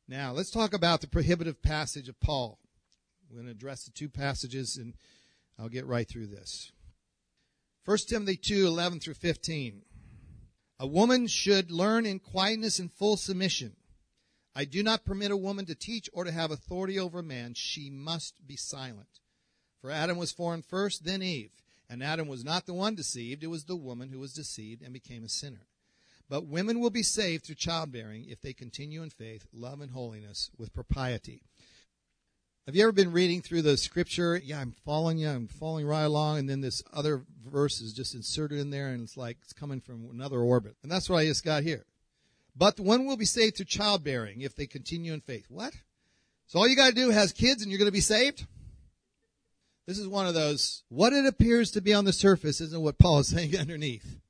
Now, let's talk about the prohibitive passage of Paul. We're going to address the two passages, and I'll get right through this. 1 Timothy 2:11 through 15. A woman should learn in quietness and full submission. I do not permit a woman to teach or to have authority over a man. She must be silent. For Adam was formed first, then Eve. And Adam was not the one deceived. It was the woman who was deceived and became a sinner. But women will be saved through childbearing if they continue in faith, love, and holiness with propriety. Have you ever been reading through the scripture? Yeah, I'm following right along, and then this other verse is just inserted in there, and it's like it's coming from another orbit. And that's what I just got here. But the one will be saved through childbearing if they continue in faith. What? So all you got to do is kids, and you're going to be saved? This is one of those, what it appears to be on the surface isn't what Paul is saying underneath.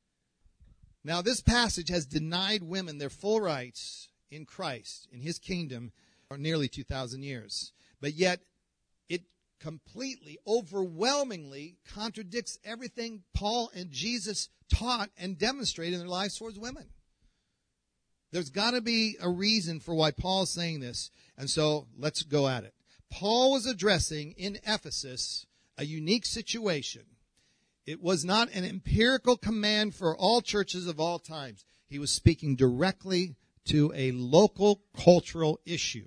Now, this passage has denied women their full rights in Christ, in his kingdom, for nearly 2,000 years. But yet, it completely, overwhelmingly contradicts everything Paul and Jesus taught and demonstrated in their lives towards women. There's got to be a reason for why Paul is saying this, and so let's go at it. Paul was addressing in Ephesus a unique situation. It was not an empirical command for all churches of all times. He was speaking directly to a local cultural issue.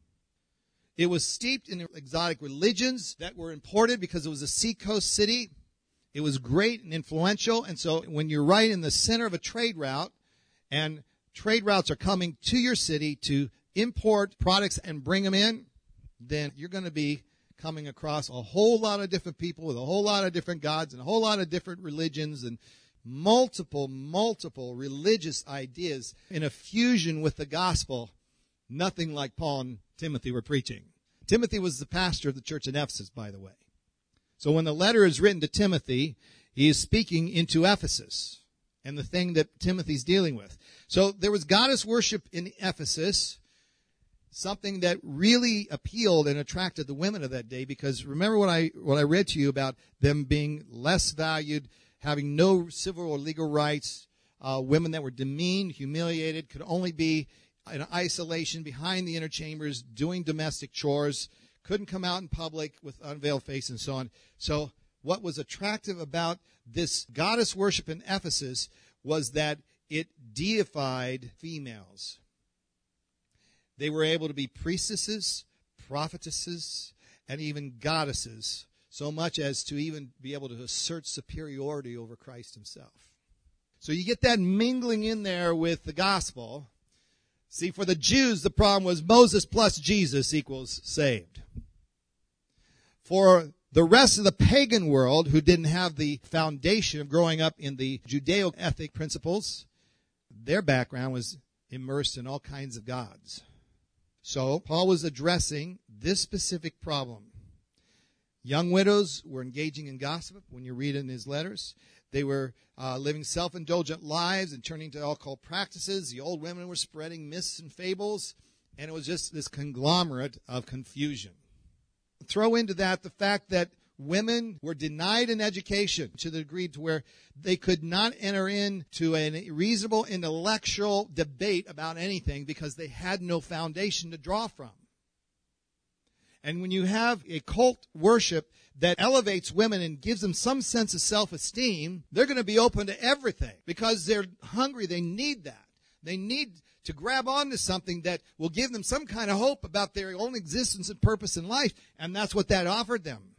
It was steeped in exotic religions that were imported because it was a seacoast city. It was great and influential, and so when you're right in the center of a trade route, and trade routes are coming to your city to import products and bring them in, then you're going to be coming across a whole lot of different people with a whole lot of different gods and a whole lot of different religions and multiple religious ideas in a fusion with the gospel. Nothing like Paul and Timothy were preaching. Timothy was the pastor of the church in Ephesus, by the way. So when the letter is written to Timothy, he is speaking into Ephesus and the thing that Timothy's dealing with. So there was goddess worship in Ephesus, something that really appealed and attracted the women of that day, because remember what I read to you about them being less valued, having no civil or legal rights, women that were demeaned, humiliated, could only be in isolation behind the inner chambers doing domestic chores, couldn't come out in public with unveiled face and so on. So what was attractive about this goddess worship in Ephesus was that it deified females. They were able to be priestesses, prophetesses, and even goddesses, so much as to even be able to assert superiority over Christ himself. So you get that mingling in there with the gospel. See, for the Jews, the problem was Moses plus Jesus equals saved. For the rest of the pagan world, who didn't have the foundation of growing up in the Judeo-ethic principles, their background was immersed in all kinds of gods. So Paul was addressing this specific problem. Young widows were engaging in gossip when you read in his letters. They were living self-indulgent lives and turning to occult practices. The old women were spreading myths and fables, and it was just this conglomerate of confusion. Throw into that the fact that women were denied an education to the degree to where they could not enter into a reasonable intellectual debate about anything because they had no foundation to draw from. And when you have a cult worship that elevates women and gives them some sense of self-esteem, they're going to be open to everything because they're hungry. They need that. They need to grab onto something that will give them some kind of hope about their own existence and purpose in life, and that's what that offered them.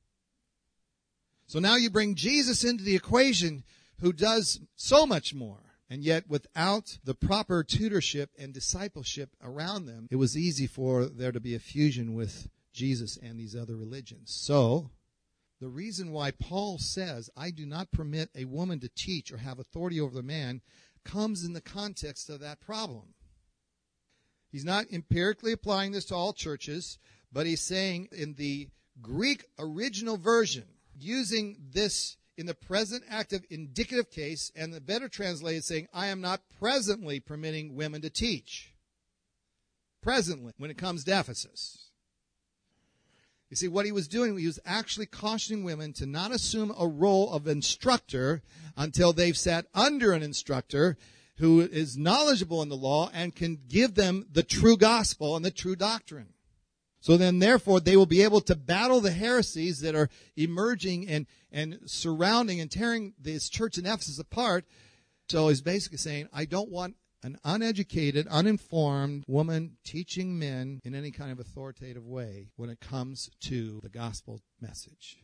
So now you bring Jesus into the equation, who does so much more. And yet without the proper tutorship and discipleship around them, it was easy for there to be a fusion with Jesus and these other religions. So the reason why Paul says, I do not permit a woman to teach or have authority over the man, comes in the context of that problem. He's not empirically applying this to all churches, but he's saying in the Greek original version, using this in the present active indicative case, and the better translated saying, I am not presently permitting women to teach. Presently, when it comes to Ephesus. You see, what he was doing, he was actually cautioning women to not assume a role of instructor until they've sat under an instructor who is knowledgeable in the law and can give them the true gospel and the true doctrine. So then, therefore, they will be able to battle the heresies that are emerging and surrounding and tearing this church in Ephesus apart. So he's basically saying, I don't want an uneducated, uninformed woman teaching men in any kind of authoritative way when it comes to the gospel message.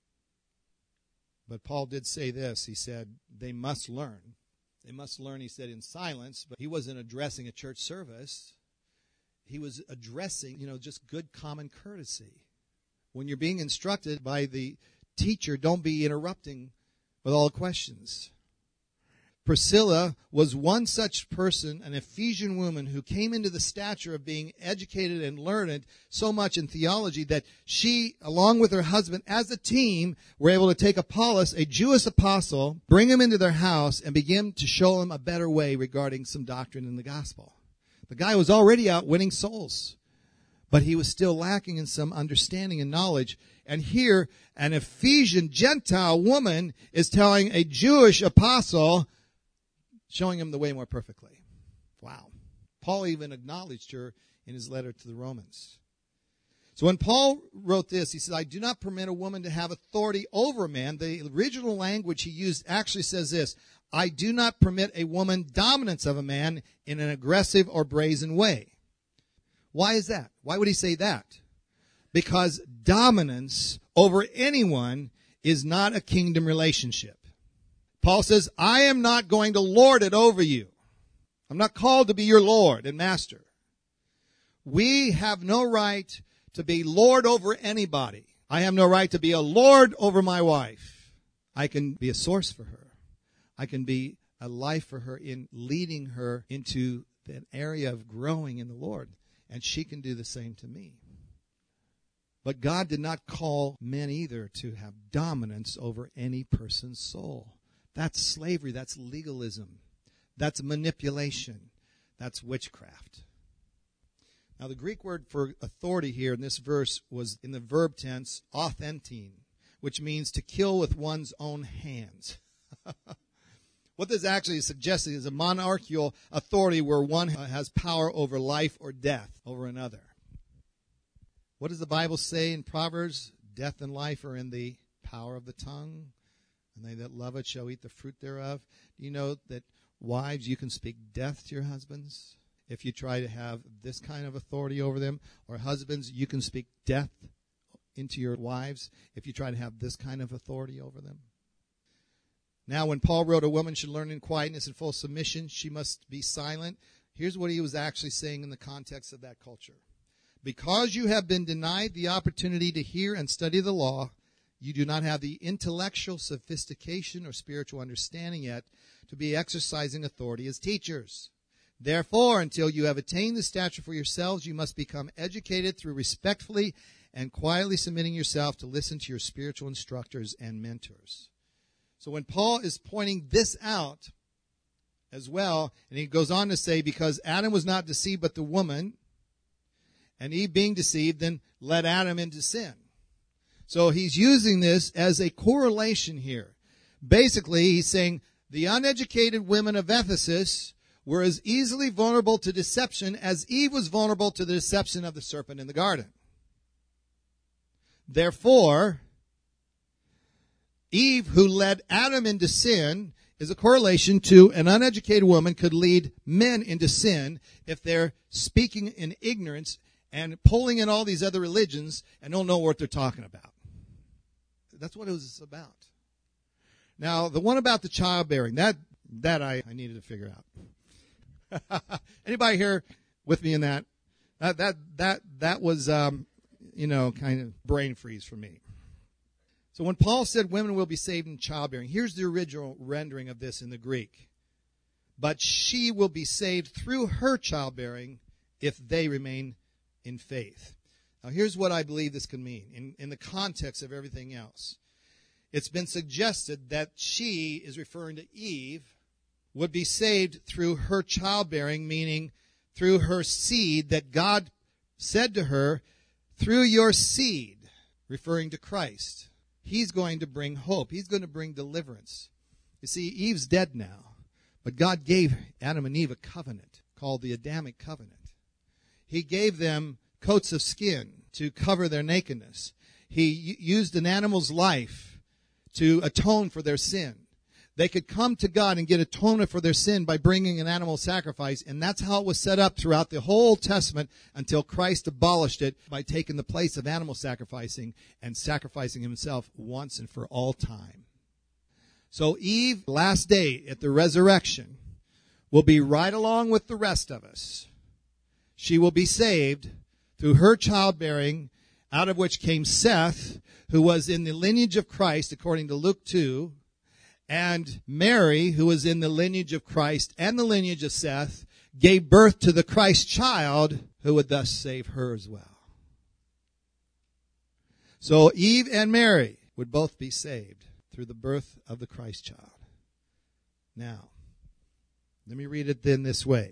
But Paul did say this. He said, they must learn. They must learn, he said, in silence. But he wasn't addressing a church service. He was addressing, just good common courtesy. When you're being instructed by the teacher, don't be interrupting with all questions. Priscilla was one such person, an Ephesian woman who came into the stature of being educated and learned so much in theology that she, along with her husband, as a team, were able to take Apollos, a Jewish apostle, bring him into their house, and begin to show him a better way regarding some doctrine in the gospel. The guy was already out winning souls, but he was still lacking in some understanding and knowledge. And here, an Ephesian Gentile woman is telling a Jewish apostle, showing him the way more perfectly. Wow. Paul even acknowledged her in his letter to the Romans. So when Paul wrote this, he said, I do not permit a woman to have authority over a man. The original language he used actually says this, I do not permit a woman dominance of a man in an aggressive or brazen way. Why is that? Why would he say that? Because dominance over anyone is not a kingdom relationship. Paul says, I am not going to lord it over you. I'm not called to be your Lord and master. We have no right to be lord over anybody. I have no right to be a lord over my wife. I can be a source for her. I can be a life for her in leading her into an area of growing in the Lord. And she can do the same to me. But God did not call men either to have dominance over any person's soul. That's slavery. That's legalism. That's manipulation. That's witchcraft. Now, the Greek word for authority here in this verse was in the verb tense, authentine, which means to kill with one's own hands. What this actually is suggesting is a monarchical authority where one has power over life or death over another. What does the Bible say in Proverbs? Death and life are in the power of the tongue, and they that love it shall eat the fruit thereof. Do you know that, wives, you can speak death to your husbands if you try to have this kind of authority over them? Or husbands, you can speak death into your wives if you try to have this kind of authority over them? Now, when Paul wrote, a woman should learn in quietness and full submission, she must be silent. Here's what he was actually saying in the context of that culture. Because you have been denied the opportunity to hear and study the law, you do not have the intellectual sophistication or spiritual understanding yet to be exercising authority as teachers. Therefore, until you have attained the stature for yourselves, you must become educated through respectfully and quietly submitting yourself to listen to your spiritual instructors and mentors. So when Paul is pointing this out as well, and he goes on to say, because Adam was not deceived but the woman, and Eve being deceived, then led Adam into sin. So he's using this as a correlation here. Basically, he's saying the uneducated women of Ephesus were as easily vulnerable to deception as Eve was vulnerable to the deception of the serpent in the garden. Therefore, Eve, who led Adam into sin, is a correlation to an uneducated woman could lead men into sin if they're speaking in ignorance and pulling in all these other religions and don't know what they're talking about. That's what it was about. Now, the one about the childbearing, that I needed to figure out. Anybody here with me in that? That was, kind of brain freeze for me. So when Paul said women will be saved in childbearing, here's the original rendering of this in the Greek. But she will be saved through her childbearing if they remain in faith. Now here's what I believe this can mean in the context of everything else. It's been suggested that she is referring to Eve would be saved through her childbearing, meaning through her seed, that God said to her, through your seed, referring to Christ. He's going to bring hope. He's going to bring deliverance. You see, Eve's dead now, But God gave Adam and Eve a covenant called the Adamic covenant. He gave them coats of skin to cover their nakedness. He used an animal's life to atone for their sin. They could come to God and get atonement for their sin by bringing an animal sacrifice, and that's how it was set up throughout the whole Testament until Christ abolished it by taking the place of animal sacrificing and sacrificing himself once and for all time. So Eve, last day at the resurrection, will be right along with the rest of us. She will be saved through her childbearing, out of which came Seth, who was in the lineage of Christ, according to Luke 2, and Mary, who was in the lineage of Christ and the lineage of Seth, gave birth to the Christ child, who would thus save her as well. So Eve and Mary would both be saved through the birth of the Christ child. Now, let me read it then this way.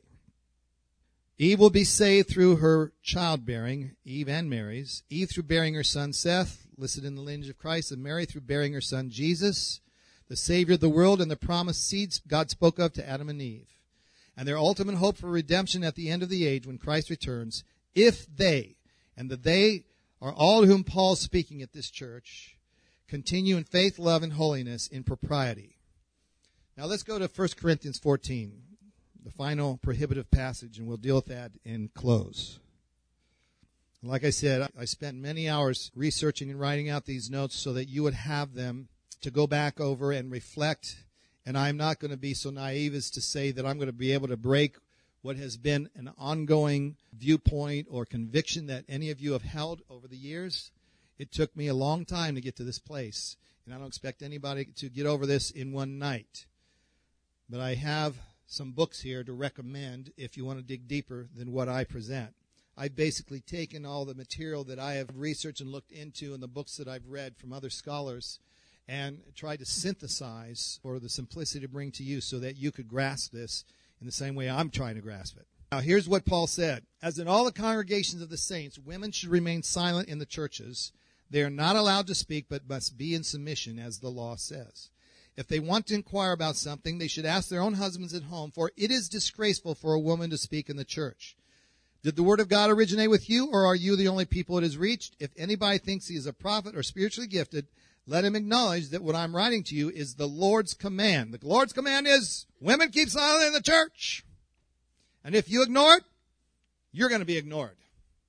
Eve will be saved through her childbearing, Eve and Mary's. Eve through bearing her son Seth, listed in the lineage of Christ, and Mary through bearing her son Jesus, the Savior of the world and the promised seeds God spoke of to Adam and Eve, and their ultimate hope for redemption at the end of the age when Christ returns, if they, and the they are all whom Paul's speaking at this church, continue in faith, love, and holiness in propriety. Now let's go to 1 Corinthians 14, the final prohibitive passage, and we'll deal with that and close. Like I said, I spent many hours researching and writing out these notes so that you would have them to go back over and reflect, and I'm not going to be so naive as to say that I'm going to be able to break what has been an ongoing viewpoint or conviction that any of you have held over the years. It took me a long time to get to this place, and I don't expect anybody to get over this in one night. But I have some books here to recommend if you want to dig deeper than what I present. I've basically taken all the material that I have researched and looked into and the books that I've read from other scholars and tried to synthesize for the simplicity to bring to you so that you could grasp this in the same way I'm trying to grasp it. Now, here's what Paul said. As in all the congregations of the saints, women should remain silent in the churches. They are not allowed to speak, but must be in submission, as the law says. If they want to inquire about something, they should ask their own husbands at home, for it is disgraceful for a woman to speak in the church. Did the word of God originate with you, or are you the only people it has reached? If anybody thinks he is a prophet or spiritually gifted, let him acknowledge that what I'm writing to you is the Lord's command. The Lord's command is, women keep silent in the church. And if you ignore it, you're going to be ignored.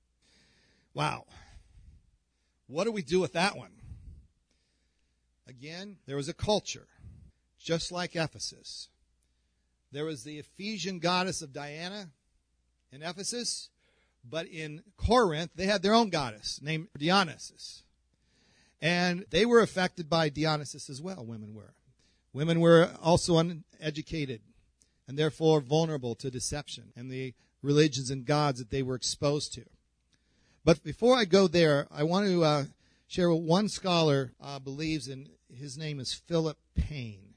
Wow. What do we do with that one? Again, there was a culture, just like Ephesus. There was the Ephesian goddess of Diana in Ephesus, but in Corinth, they had their own goddess named Dionysus. And they were affected by Dionysus as well, women were. Women were also uneducated and therefore vulnerable to deception and the religions and gods that they were exposed to. But before I go there, I want to share what one scholar believes in. His name is Philip Payne.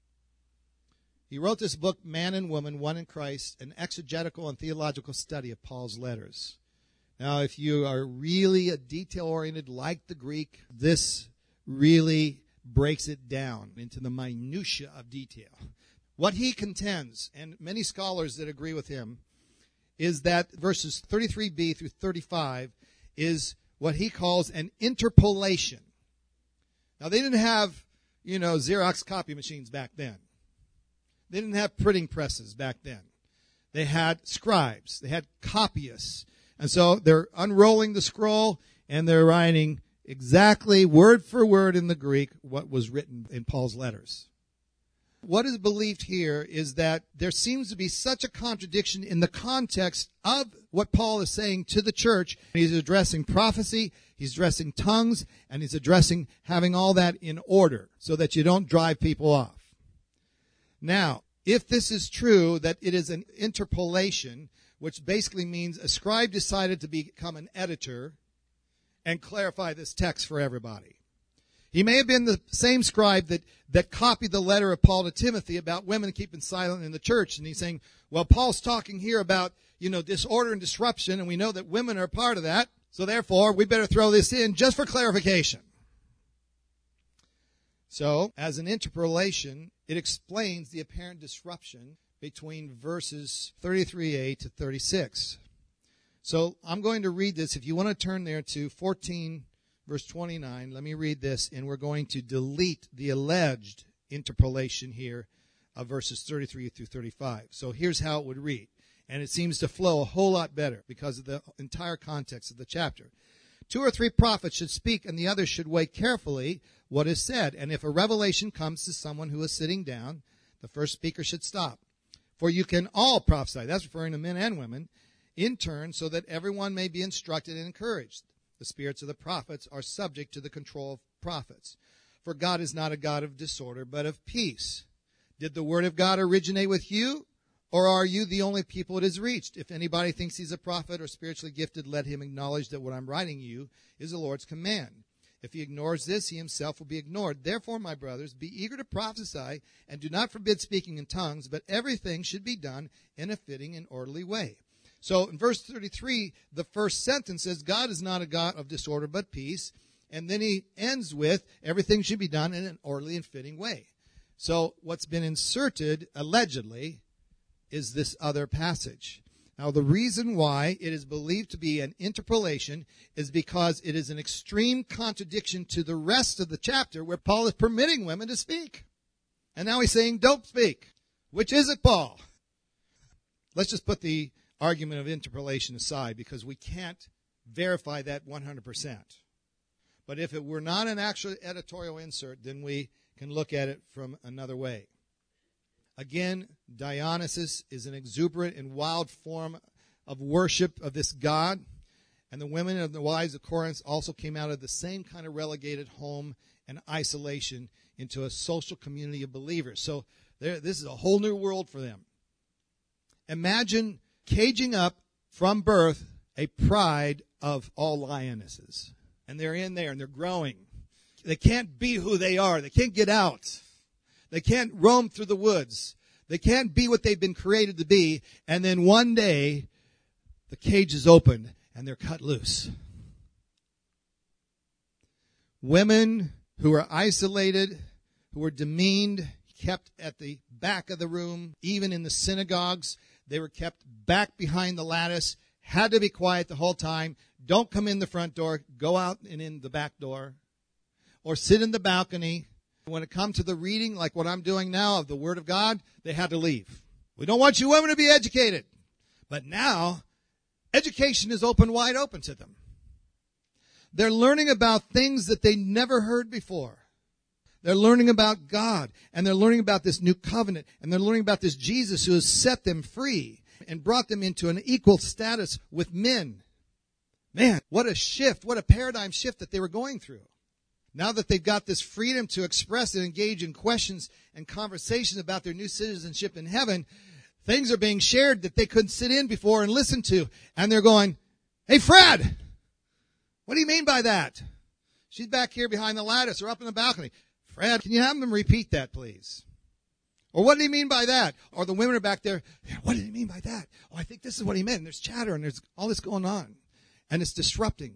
He wrote this book, Man and Woman, One in Christ, an exegetical and theological study of Paul's letters. Now, if you are really a detail-oriented like the Greek, this really breaks it down into the minutiae of detail. What he contends, and many scholars that agree with him, is that verses 33b through 35 is what he calls an interpolation. Now, they didn't have, Xerox copy machines back then. They didn't have printing presses back then. They had scribes. They had copyists. And so they're unrolling the scroll, and they're writing exactly word for word in the Greek what was written in Paul's letters. What is believed here is that there seems to be such a contradiction in the context of what Paul is saying to the church. He's addressing prophecy, he's addressing tongues, and he's addressing having all that in order so that you don't drive people off. Now, if this is true, that it is an interpolation, which basically means a scribe decided to become an editor and clarify this text for everybody. He may have been the same scribe that copied the letter of Paul to Timothy about women keeping silent in the church. And he's saying, well, Paul's talking here about, disorder and disruption, and we know that women are part of that. So therefore, we better throw this in just for clarification. So, as an interpolation, it explains the apparent disruption between verses 33a to 36. So I'm going to read this. If you want to turn there to 14, verse 29, let me read this, and we're going to delete the alleged interpolation here of verses 33 through 35. So here's how it would read. And it seems to flow a whole lot better because of the entire context of the chapter. 2 or 3 prophets should speak, and the others should weigh carefully what is said. And if a revelation comes to someone who is sitting down, the first speaker should stop. For you can all prophesy. That's referring to men and women, in turn, so that everyone may be instructed and encouraged. The spirits of the prophets are subject to the control of prophets. For God is not a God of disorder, but of peace. Did the word of God originate with you? Or are you the only people it has reached? If anybody thinks he's a prophet or spiritually gifted, let him acknowledge that what I'm writing you is the Lord's command. If he ignores this, he himself will be ignored. Therefore, my brothers, be eager to prophesy, and do not forbid speaking in tongues, but everything should be done in a fitting and orderly way. So in verse 33, the first sentence says, God is not a God of disorder, but peace. And then he ends with, everything should be done in an orderly and fitting way. So what's been inserted, allegedly, is this other passage. Now, the reason why it is believed to be an interpolation is because it is an extreme contradiction to the rest of the chapter where Paul is permitting women to speak. And now he's saying, don't speak. Which is it, Paul? Let's just put the argument of interpolation aside because we can't verify that 100%. But if it were not an actual editorial insert, then we can look at it from another way. Again, Dionysus is an exuberant and wild form of worship of this god. And the women of the wives of Corinth also came out of the same kind of relegated home and isolation into a social community of believers. So this is a whole new world for them. Imagine caging up from birth a pride of all lionesses. And they're in there and they're growing. They can't be who they are. They can't get out. They can't roam through the woods. They can't be what they've been created to be. And then one day, the cage is opened and they're cut loose. Women who are isolated, who are demeaned, kept at the back of the room, even in the synagogues, they were kept back behind the lattice, had to be quiet the whole time. Don't come in the front door. Go out and in the back door. Or sit in the balcony. When it comes to the reading, like what I'm doing now of the Word of God, they had to leave. We don't want you women to be educated. But now, education is wide open to them. They're learning about things that they never heard before. They're learning about God, and they're learning about this new covenant, and they're learning about this Jesus who has set them free and brought them into an equal status with men. Man, what a shift, what a paradigm shift that they were going through. Now that they've got this freedom to express and engage in questions and conversations about their new citizenship in heaven, things are being shared that they couldn't sit in before and listen to. And they're going, hey, Fred, what do you mean by that? She's back here behind the lattice or up in the balcony. Fred, can you have them repeat that, please? Or what did he mean by that? Or the women are back there, what did he mean by that? Oh, I think this is what he meant. And there's chatter and there's all this going on. And it's disrupting.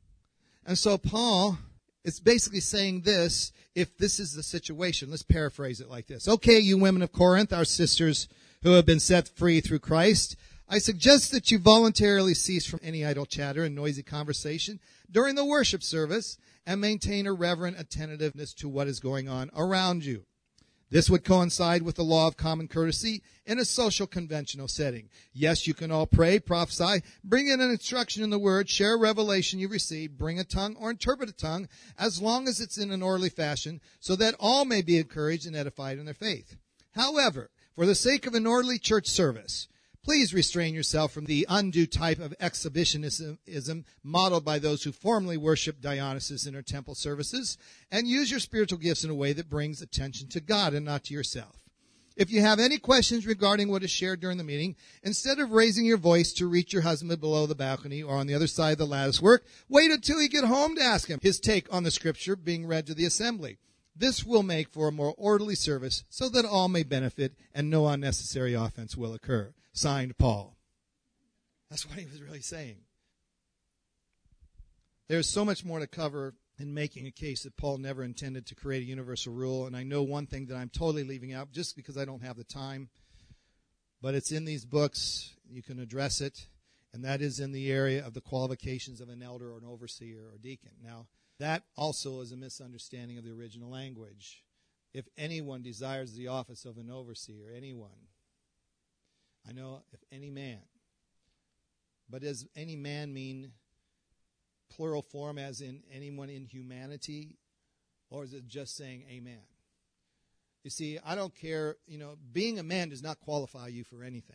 And so Paul is basically saying this, if this is the situation. Let's paraphrase it like this. Okay, you women of Corinth, our sisters who have been set free through Christ, I suggest that you voluntarily cease from any idle chatter and noisy conversation during the worship service and maintain a reverent attentiveness to what is going on around you. This would coincide with the law of common courtesy in a social conventional setting. Yes, you can all pray, prophesy, bring in an instruction in the word, share a revelation you received, bring a tongue or interpret a tongue, as long as it's in an orderly fashion, so that all may be encouraged and edified in their faith. However, for the sake of an orderly church service, please restrain yourself from the undue type of exhibitionism modeled by those who formerly worship Dionysus in her temple services, and use your spiritual gifts in a way that brings attention to God and not to yourself. If you have any questions regarding what is shared during the meeting, instead of raising your voice to reach your husband below the balcony or on the other side of the lattice work, wait until you get home to ask him his take on the scripture being read to the assembly. This will make for a more orderly service so that all may benefit and no unnecessary offense will occur. Signed, Paul. That's what he was really saying. There's so much more to cover in making a case that Paul never intended to create a universal rule. And I know one thing that I'm totally leaving out just because I don't have the time, but it's in these books. You can address it, and that is in the area of the qualifications of an elder or an overseer or deacon. Now, that also is a misunderstanding of the original language. If anyone desires the office of an overseer, anyone. I know if any man. But does any man mean plural form as in anyone in humanity? Or is it just saying amen? You see, I don't care, being a man does not qualify you for anything.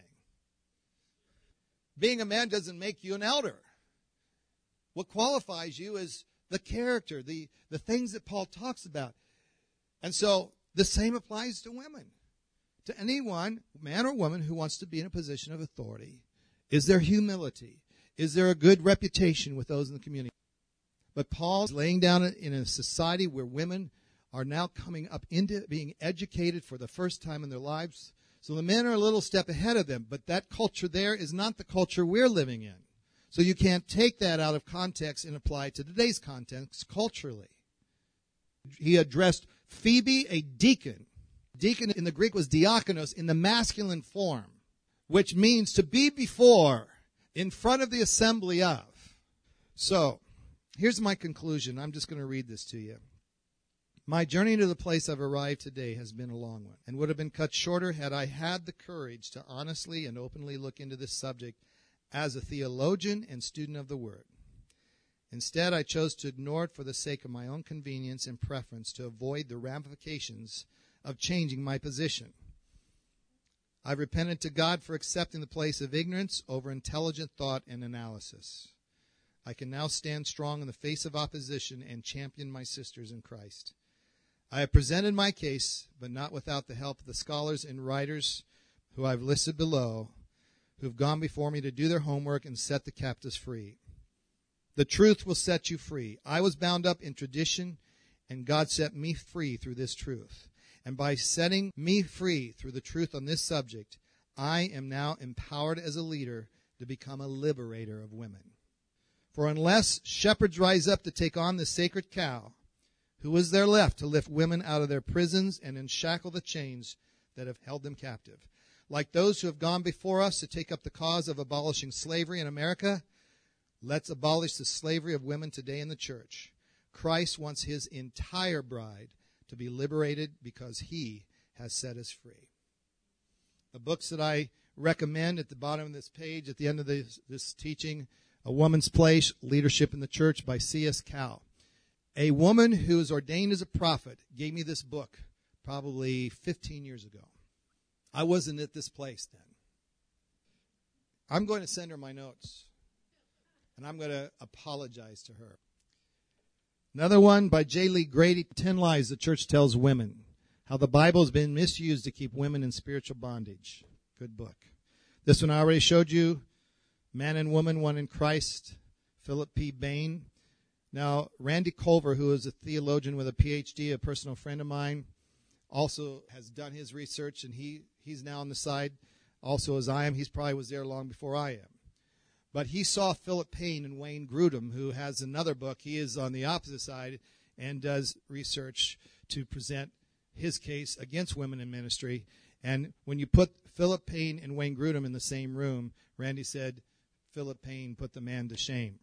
Being a man doesn't make you an elder. What qualifies you is the character, the things that Paul talks about. And so the same applies to women. To anyone, man or woman, who wants to be in a position of authority. Is there humility? Is there a good reputation with those in the community? But Paul is laying down in a society where women are now coming up into being educated for the first time in their lives. So the men are a little step ahead of them, but that culture there is not the culture we're living in. So you can't take that out of context and apply it to today's context culturally. He addressed Phoebe, a deacon. Deacon in the Greek was diakonos in the masculine form, which means to be before, in front of the assembly of. So, here's my conclusion. I'm just going to read this to you. My journey to the place I've arrived today has been a long one and would have been cut shorter had I had the courage to honestly and openly look into this subject as a theologian and student of the Word. Instead, I chose to ignore it for the sake of my own convenience and preference to avoid the ramifications of changing my position. I've repented to God for accepting the place of ignorance over intelligent thought and analysis. I can now stand strong in the face of opposition and champion my sisters in Christ. I have presented my case, but not without the help of the scholars and writers who I've listed below, who have gone before me to do their homework and set the captives free. The truth will set you free. I was bound up in tradition, and God set me free through this truth. And by setting me free through the truth on this subject, I am now empowered as a leader to become a liberator of women. For unless shepherds rise up to take on the sacred cow, who is there left to lift women out of their prisons and unshackle the chains that have held them captive? Like those who have gone before us to take up the cause of abolishing slavery in America, let's abolish the slavery of women today in the church. Christ wants his entire bride to be liberated because he has set us free. The books that I recommend at the bottom of this page, at the end of this teaching, A Woman's Place, Leadership in the Church by C.S. Cowell. A woman who is ordained as a prophet gave me this book probably 15 years ago. I wasn't at this place then. I'm going to send her my notes, and I'm going to apologize to her. Another one by J. Lee Grady, 10 Lies the Church Tells Women, How the Bible has been misused to keep women in spiritual bondage. Good book. This one I already showed you, Man and Woman, One in Christ, Philip P. Bain. Now, Randy Culver, who is a theologian with a PhD, a personal friend of mine, also has done his research, and he's now on the side also as I am. He's probably was there long before I am. But he saw Philip Payne and Wayne Grudem, who has another book. He is on the opposite side and does research to present his case against women in ministry. And when you put Philip Payne and Wayne Grudem in the same room, Randy said, Philip Payne put the man to shame.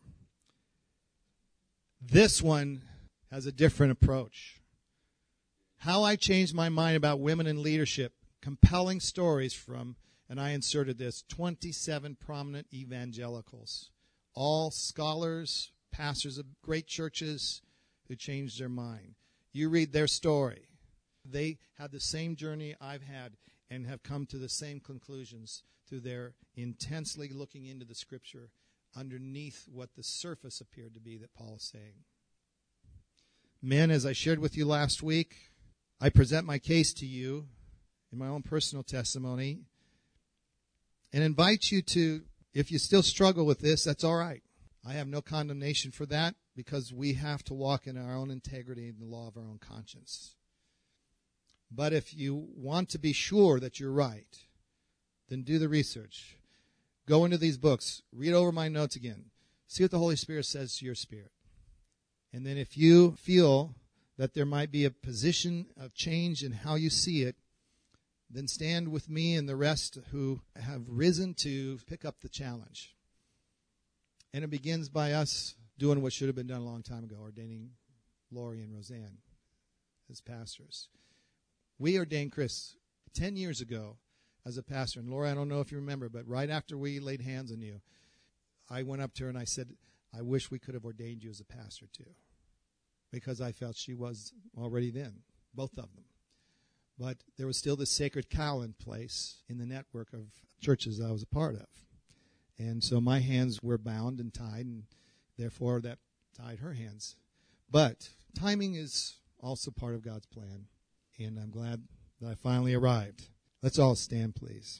This one has a different approach. How I changed my mind about women in leadership. Compelling stories from, and I inserted this, 27 prominent evangelicals. All scholars, pastors of great churches who changed their mind. You read their story. They had the same journey I've had and have come to the same conclusions through their intensely looking into the Scripture underneath what the surface appeared to be that Paul is saying. Men, as I shared with you last week, I present my case to you in my own personal testimony and invite you to, if you still struggle with this, that's all right. I have no condemnation for that because we have to walk in our own integrity and the law of our own conscience. But if you want to be sure that you're right, then do the research. Go into these books. Read over my notes again. See what the Holy Spirit says to your spirit. And then if you feel that there might be a position of change in how you see it, then stand with me and the rest who have risen to pick up the challenge. And it begins by us doing what should have been done a long time ago, ordaining Lori and Roseanne as pastors. We ordained Chris 10 years ago as a pastor. And Lori, I don't know if you remember, but right after we laid hands on you, I went up to her and I said, I wish we could have ordained you as a pastor too. Because I felt she was already then, both of them. But there was still this sacred cow in place in the network of churches I was a part of. And so my hands were bound and tied, and therefore that tied her hands. But timing is also part of God's plan, and I'm glad that I finally arrived. Let's all stand, please.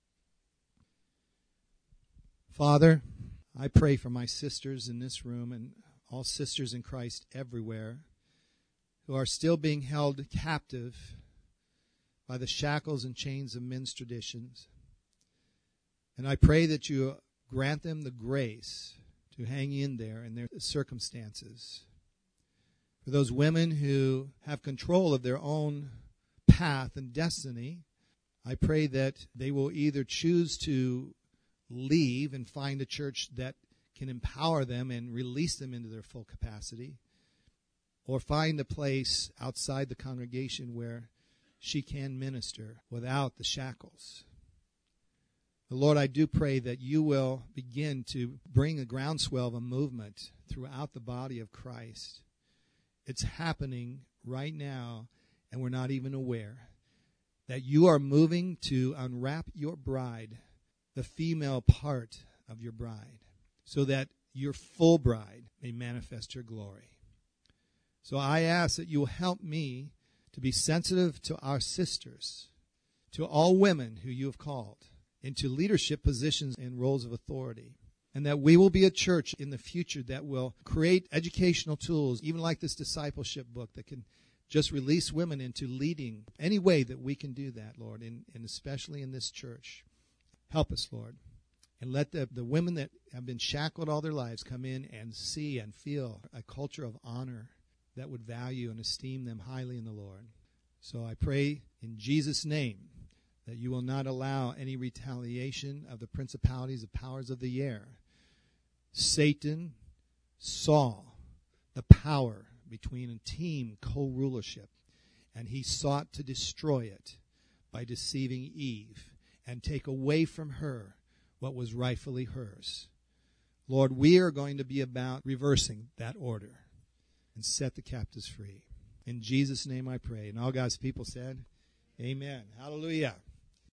Father, I pray for my sisters in this room and all sisters in Christ everywhere who are still being held captive by the shackles and chains of men's traditions. And I pray that you grant them the grace to hang in there in their circumstances. For those women who have control of their own path and destiny, I pray that they will either choose to leave and find a church that can empower them and release them into their full capacity, or find a place outside the congregation where she can minister without the shackles. Lord, I do pray that you will begin to bring a groundswell of a movement throughout the body of Christ. It's happening right now, and we're not even aware that you are moving to unwrap your bride, the female part of your bride, so that your full bride may manifest your glory. So I ask that you will help me to be sensitive to our sisters, to all women who you have called into leadership positions and roles of authority, and that we will be a church in the future that will create educational tools, even like this discipleship book, that can just release women into leading any way that we can do that, Lord, and especially in this church. Help us, Lord, and let the women that have been shackled all their lives come in and see and feel a culture of honor that would value and esteem them highly in the Lord. So I pray in Jesus' name that you will not allow any retaliation of the principalities, the powers of the air. Satan saw the power between a team co-rulership, and he sought to destroy it by deceiving Eve and take away from her what was rightfully hers. Lord, we are going to be about reversing that order and set the captives free. In Jesus' name I pray. And all God's people said, amen. Hallelujah.